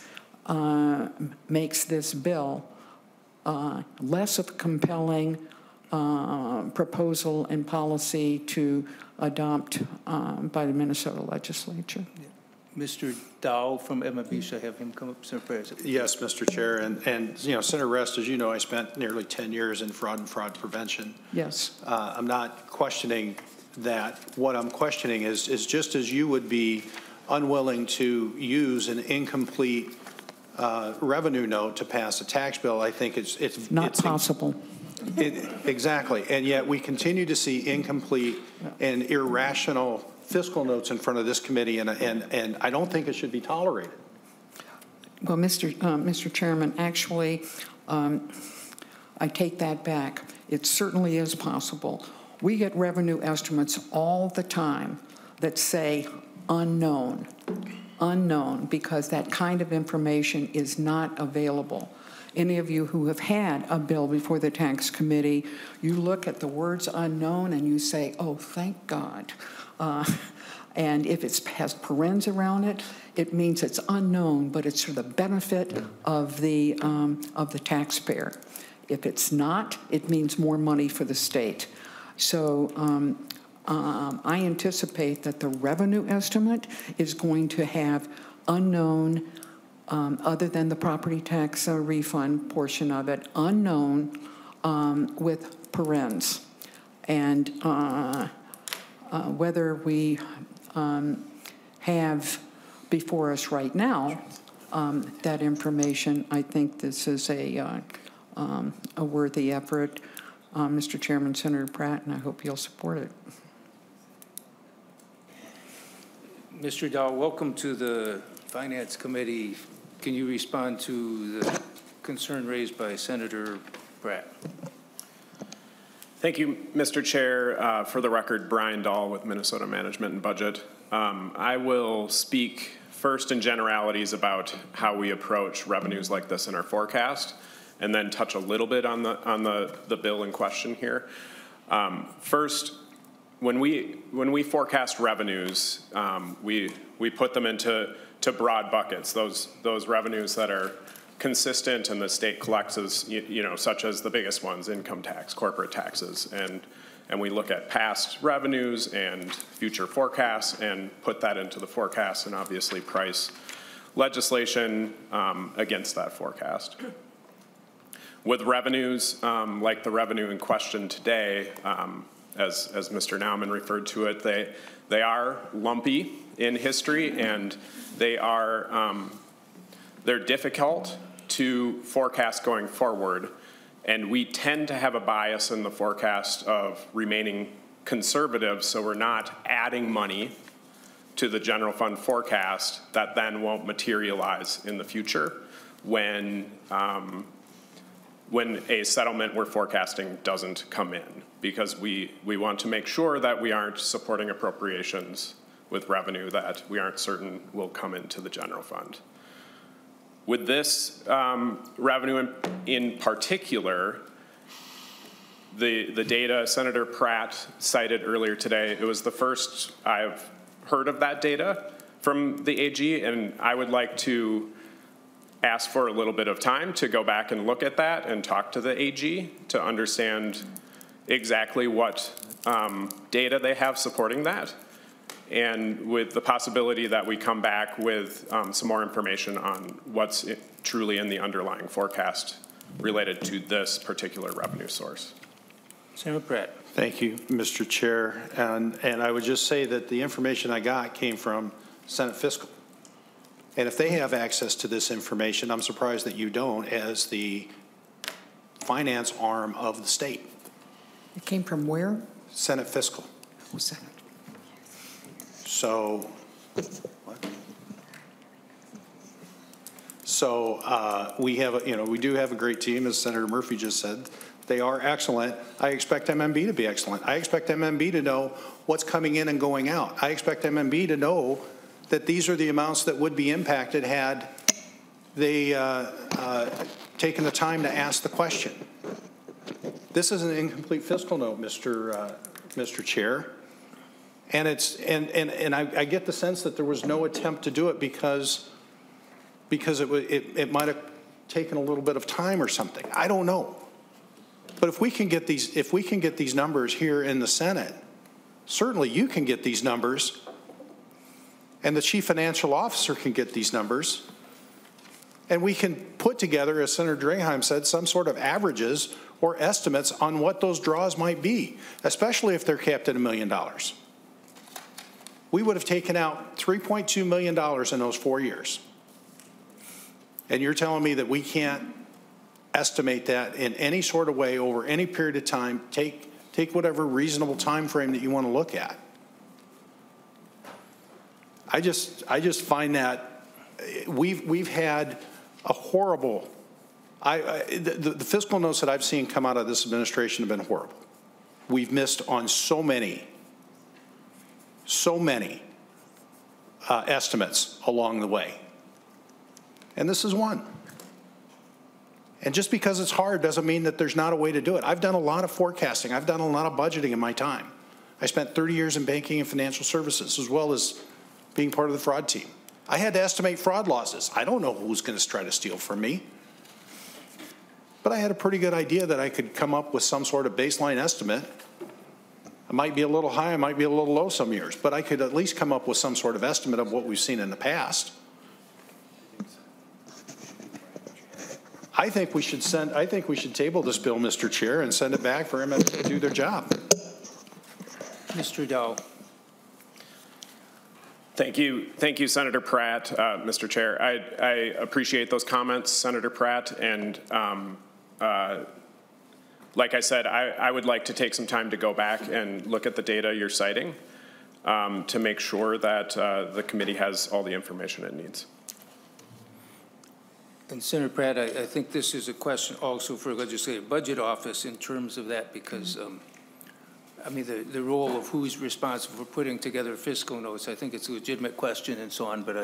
Speaker 5: this bill less of a compelling proposal and policy to adopt by the Minnesota legislature.
Speaker 1: Mr. Dow from MMB, should I have him come up, Senator President?
Speaker 4: Yes, Mr. Chair, and Senator Rest, as you know, I spent nearly 10 years in fraud and fraud prevention.
Speaker 5: Yes.
Speaker 4: I'm not questioning that what I'm questioning is just as you would be unwilling to use an incomplete revenue note to pass a tax bill, I think it's
Speaker 5: Not possible.
Speaker 4: Exactly, and yet we continue to see incomplete and irrational fiscal notes in front of this committee, and I don't think it should be tolerated.
Speaker 5: Well, Mr. Chairman, actually, I take that back. It certainly is possible. We get revenue estimates all the time that say unknown, because that kind of information is not available. Any of you who have had a bill before the tax committee, you look at the words unknown and you say, oh, thank God. And if it has parens around it, it means it's unknown, but it's for the benefit of the taxpayer. If it's not, it means more money for the state. So I anticipate that the revenue estimate is going to have unknown, other than the property tax refund portion of it, unknown with parens. And whether we have before us right now that information, I think this is a worthy effort. Mr. Chairman, Senator Pratt, and I hope you'll support it.
Speaker 1: Mr. Dahl, welcome to the Finance Committee. Can you respond to the concern raised by Senator Pratt?
Speaker 9: Thank you, Mr. Chair. For the record, Brian Dahl with Minnesota Management and Budget. I will speak first in generalities about how we approach revenues like this in our forecast, and then touch a little bit on the bill in question here. First, when we forecast revenues, we put them into broad buckets. Those revenues that are consistent and the state collects as, such as the biggest ones, income tax, corporate taxes, and we look at past revenues and future forecasts and put that into the forecast and obviously price legislation against that forecast. With revenues, like the revenue in question today, as Mr. Nauman referred to it, they are lumpy in history, and they're difficult to forecast going forward. And we tend to have a bias in the forecast of remaining conservative, so we're not adding money to the general fund forecast that then won't materialize in the future when a settlement we're forecasting doesn't come in, because we want to make sure that we aren't supporting appropriations with revenue that we aren't certain will come into the general fund. With this revenue in particular, the data Senator Pratt cited earlier today, it was the first I've heard of that data from the AG, and I would like to ask for a little bit of time to go back and look at that and talk to the AG to understand exactly what data they have supporting that, and with the possibility that we come back with some more information on what's truly in the underlying forecast related to this particular revenue source.
Speaker 1: Senator Pratt.
Speaker 4: Thank you, Mr. Chair. And I would just say that the information I got came from Senate Fiscal. And if they have access to this information, I'm surprised that you don't, as the finance arm of the state.
Speaker 5: It came from where?
Speaker 4: Senate Fiscal.
Speaker 5: Oh, Senate.
Speaker 4: So, what? So we have, we do have a great team, as Senator Murphy just said. They are excellent. I expect MMB to be excellent. I expect MMB to know what's coming in and going out. I expect MMB to know that these are the amounts that would be impacted had they taken the time to ask the question. This is an incomplete fiscal note, Mr. Chair. And I get the sense that there was no attempt to do it because it might have taken a little bit of time or something. I don't know. But if we can get these numbers here in the Senate, certainly you can get these numbers, and the chief financial officer can get these numbers, and we can put together, as Senator Draheim said, some sort of averages or estimates on what those draws might be, especially if they're capped at $1 million. We would have taken out $3.2 million in those 4 years. And you're telling me that we can't estimate that in any sort of way over any period of time, take whatever reasonable time frame that you want to look at. I just find that we've had a horrible, the fiscal notes that I've seen come out of this administration have been horrible. We've missed on so many estimates along the way. And this is one. And just because it's hard doesn't mean that there's not a way to do it. I've done a lot of forecasting. I've done a lot of budgeting in my time. I spent 30 years in banking and financial services, as well as being part of the fraud team. I had to estimate fraud losses. I don't know who's going to try to steal from me. But I had a pretty good idea that I could come up with some sort of baseline estimate. I might be a little high, I might be a little low some years, but I could at least come up with some sort of estimate of what we've seen in the past. I think we should table this bill, Mr. Chair, and send it back for MS to do their job.
Speaker 1: Mr. Dow.
Speaker 9: Thank you, Senator Pratt, Mr. Chair. I appreciate those comments, Senator Pratt, and like I said, I would like to take some time to go back and look at the data you're citing to make sure that the committee has all the information it needs.
Speaker 1: And Senator Pratt, I think this is a question also for Legislative Budget Office in terms of that, because I mean, the role of who's responsible for putting together fiscal notes, I think it's a legitimate question and so on, but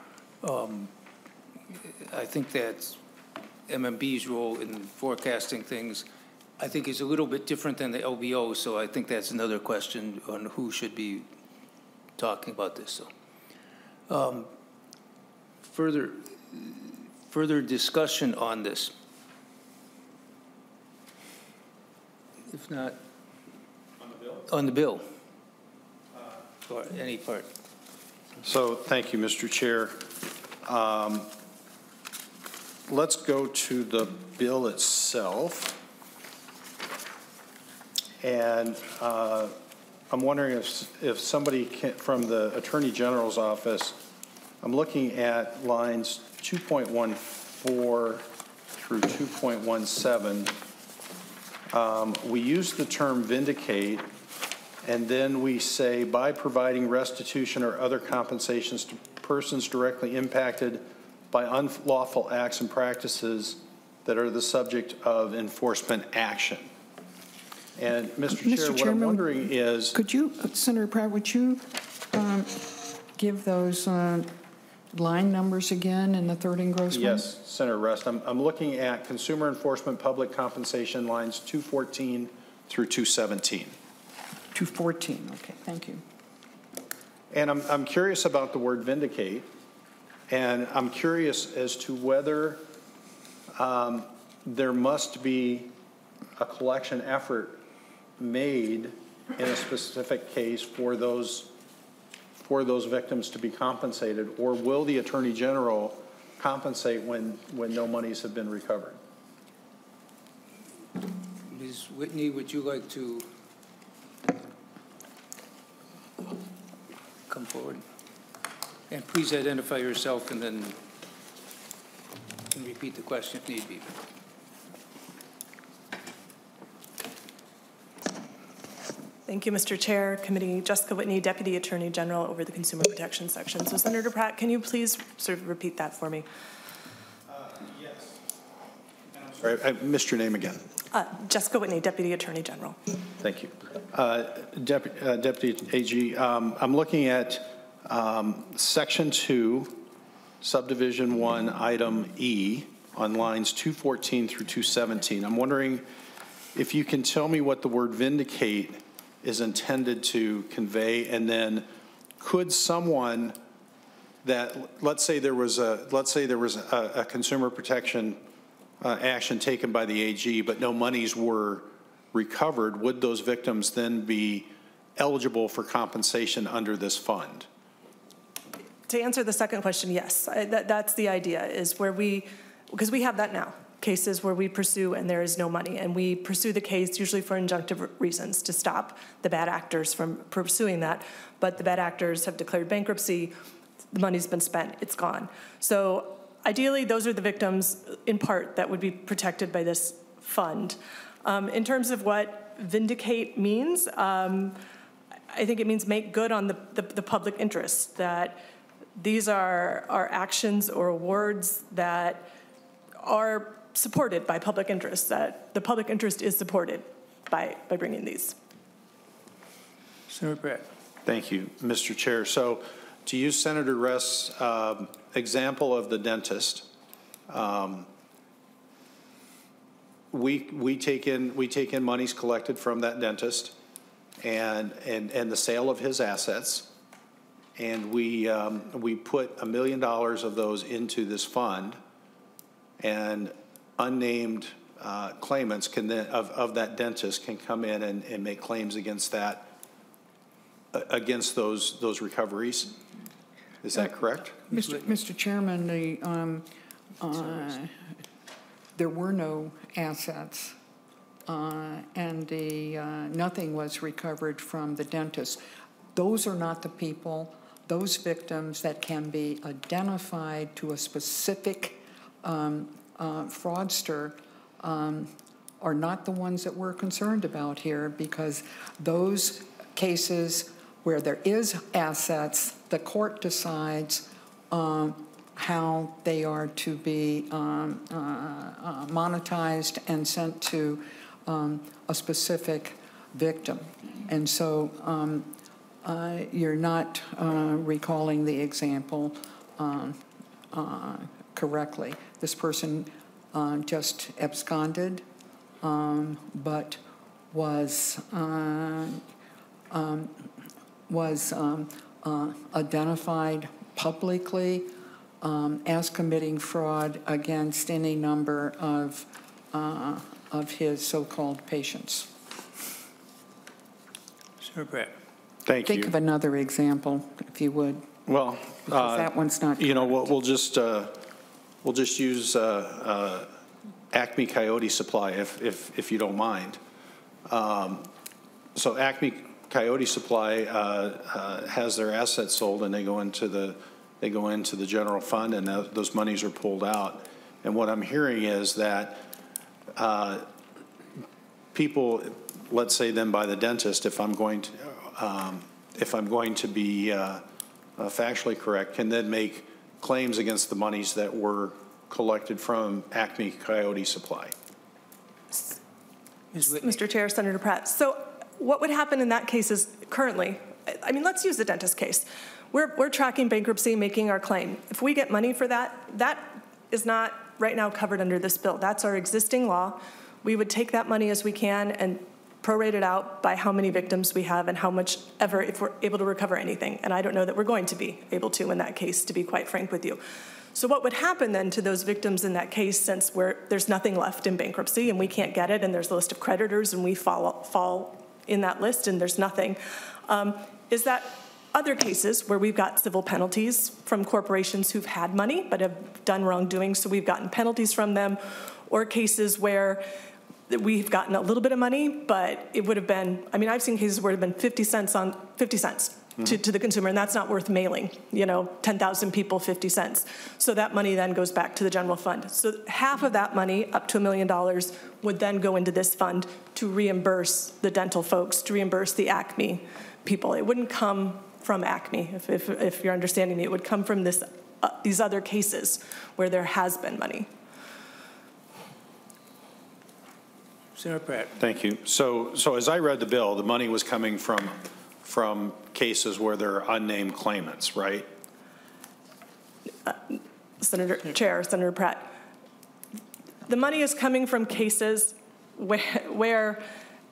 Speaker 1: I think that MMB's role in forecasting things, I think, is a little bit different than the LBO, so I think that's another question on who should be talking about this. So, further discussion on this? If not, on the bill, or any part.
Speaker 4: So thank you, Mr. Chair. Let's go to the bill itself. And I'm wondering if somebody from the Attorney General's office, I'm looking at lines 2.14 through 2.17. We use the term vindicate, and then we say by providing restitution or other compensations to persons directly impacted by unlawful acts and practices that are the subject of enforcement action. And Mr. Chair, what I'm wondering is,
Speaker 5: could you, Senator Pratt, would you give those line numbers again in the third engrossment?
Speaker 4: yes, Senator Rest, I'm looking at consumer enforcement public compensation lines 214 through 217.
Speaker 5: 214, okay, thank you.
Speaker 4: And I'm curious about the word vindicate, and I'm curious as to whether there must be a collection effort made in a specific case for those victims to be compensated, or will the Attorney General compensate when no monies have been recovered?
Speaker 1: Ms. Whitney, would you like to come forward? And please identify yourself and then you can repeat the question if need be.
Speaker 10: Thank you, Mr. Chair, Committee. Jessica Whitney, Deputy Attorney General over the Consumer Protection Section. So, Senator Pratt, can you please sort of repeat that for me?
Speaker 4: Yes. Sorry, I missed your name again.
Speaker 10: Jessica Whitney, Deputy Attorney General.
Speaker 4: Thank you. Deputy AG, I'm looking at Section 2, Subdivision 1, Item E, on lines 214 through 217. I'm wondering if you can tell me what the word vindicate is intended to convey, and then could someone that, let's say there was a consumer protection action taken by the AG, but no monies were recovered, would those victims then be eligible for compensation under this fund?
Speaker 10: To answer the second question, yes. That's the idea, is where because we have that now. cases where we pursue and there is no money. And we pursue the case usually for injunctive reasons to stop the bad actors from pursuing that. But the bad actors have declared bankruptcy. The money's been spent. It's gone. So ideally, those are the victims, in part, that would be protected by this fund. In terms of what vindicate means, I think it means make good on the public interest, that these are actions or awards that are supported by public interest, that the public interest is supported by bringing these.
Speaker 1: Senator Pratt.
Speaker 4: Thank you, Mr. Chair. So to use Senator Rest's example of the dentist, we take in monies collected from that dentist and the sale of his assets, and we put $1 million of those into this fund, and unnamed claimants can then of that dentist can come in and make claims against that, against those recoveries. Is that correct?
Speaker 5: Mr. Chairman, there were no assets, and nothing was recovered from the dentist. Those are not the people, those victims that can be identified to a specific fraudster are not the ones that we're concerned about here, because those cases where there is assets, the court decides how they are to be monetized and sent to a specific victim. And so you're not recalling the example correctly. This person just absconded, but was identified publicly as committing fraud against any number of his so-called patients.
Speaker 1: Senator Pratt.
Speaker 4: Thank you.
Speaker 5: Think of another example, if you would.
Speaker 4: Well,
Speaker 5: That one's not.
Speaker 4: You know, we'll just use Acme Coyote Supply if you don't mind. So Acme Coyote Supply has their assets sold, and they go into the general fund, and those monies are pulled out. And what I'm hearing is that people, let's say then by the dentist, if I'm going to be factually correct, can then make claims against the monies that were collected from Acme Coyote Supply.
Speaker 10: Mr. Chair, Senator Pratt. So what would happen in that case is currently, I mean, let's use the dentist case. We're tracking bankruptcy, making our claim. If we get money for that, that is not right now covered under this bill. That's our existing law. We would take that money as we can and prorate it out by how many victims we have and how much ever, if we're able to recover anything. And I don't know that we're going to be able to in that case, to be quite frank with you. So what would happen then to those victims in that case, since there's nothing left in bankruptcy and we can't get it, and there's a list of creditors and we fall in that list and there's nothing, is that other cases where we've got civil penalties from corporations who've had money but have done wrongdoing, so we've gotten penalties from them, or cases where we've gotten a little bit of money, but it would have been, I mean, I've seen cases where it would have been 50 cents to the consumer, and that's not worth mailing, 10,000 people, 50 cents. So that money then goes back to the general fund. So half of that money, up to $1 million, would then go into this fund to reimburse the dental folks, to reimburse the Acme people. It wouldn't come from Acme, if you're understanding me. It would come from these other cases where there has been money.
Speaker 1: Senator Pratt.
Speaker 4: Thank you. So as I read the bill, the money was coming from cases where there are unnamed claimants, right?
Speaker 10: Senator Pratt, the money is coming from cases where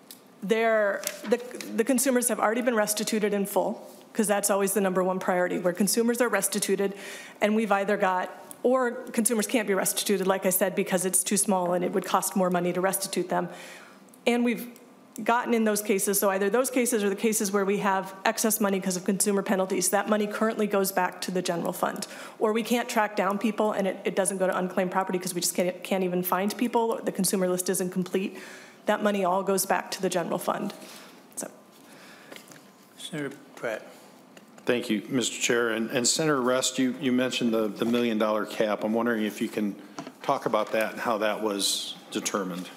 Speaker 10: the consumers have already been restituted in full, because that's always the number one priority, where consumers are restituted, and we've either got, or consumers can't be restituted, like I said, because it's too small and it would cost more money to restitute them. And we've gotten in those cases, so either those cases or the cases where we have excess money because of consumer penalties, that money currently goes back to the general fund. Or we can't track down people and it doesn't go to unclaimed property because we just can't even find people, or the consumer list isn't complete. That money all goes back to the general fund. So.
Speaker 1: Senator Pratt.
Speaker 4: Thank you, Mr. Chair. And Senator Rest, you mentioned the $1 million cap. I'm wondering if you can talk about that and how that was determined.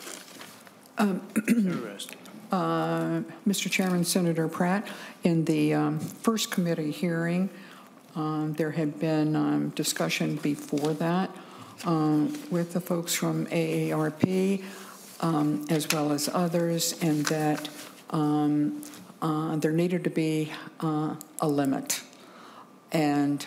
Speaker 5: Mr. Chairman, Senator Pratt, in the first committee hearing, there had been discussion before that with the folks from AARP as well as others, and that there needed to be a limit. And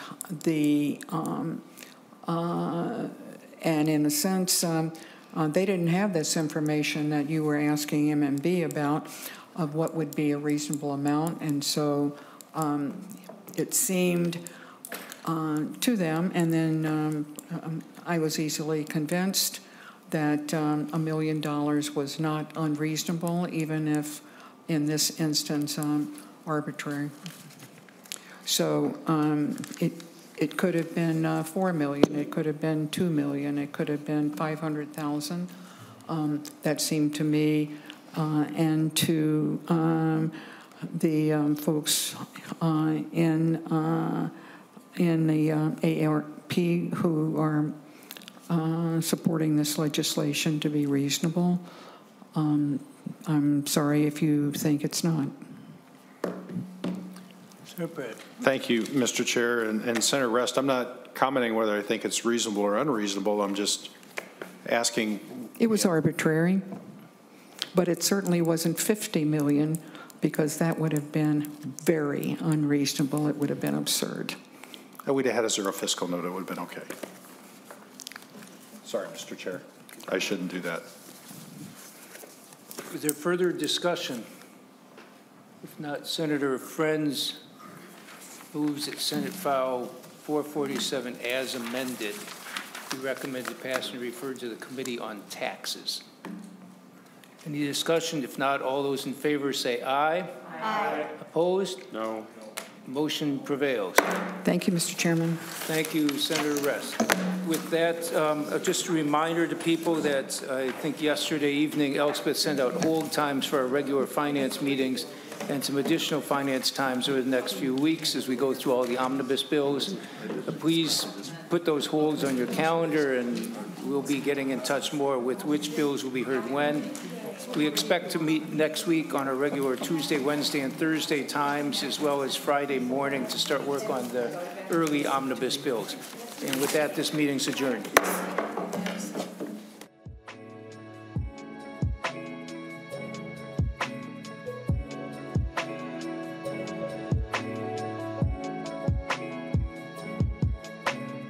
Speaker 5: and in a sense, they didn't have this information that you were asking MMB about of what would be a reasonable amount. And so it seemed to them, and then I was easily convinced that $1 million was not unreasonable, even if in this instance arbitrary. So it could have been $4 million, it could have been $2 million, it could have been $500,000. That seemed to me and to the folks in the AARP who are supporting this legislation to be reasonable. I'm sorry if you think it's not.
Speaker 4: Thank you, Mr. Chair. And Senator Rest, I'm not commenting whether I think it's reasonable or unreasonable. I'm just asking.
Speaker 5: It was arbitrary, but it certainly wasn't 50 million, because that would have been very unreasonable. It would have been absurd.
Speaker 4: We'd have had a zero fiscal note. It would have been okay. Sorry, Mr. Chair. I shouldn't do that.
Speaker 1: Is there further discussion? If not, Senator Friends moves that Senate File 447 as amended be recommended to pass and referred to the Committee on Taxes. Any discussion? If not, all those in favor say aye. Aye. Opposed?
Speaker 4: No.
Speaker 1: Motion prevails.
Speaker 5: Thank you, Mr. Chairman.
Speaker 1: Thank you, Senator Rest. With that, just a reminder to people that I think yesterday evening, Elspeth sent out hold times for our regular finance meetings and some additional finance times over the next few weeks as we go through all the omnibus bills. Please put those holds on your calendar, and we'll be getting in touch more with which bills will be heard when. We expect to meet next week on our regular Tuesday, Wednesday, and Thursday times, as well as Friday morning to start work on the early omnibus bills. And with that, this meeting's adjourned.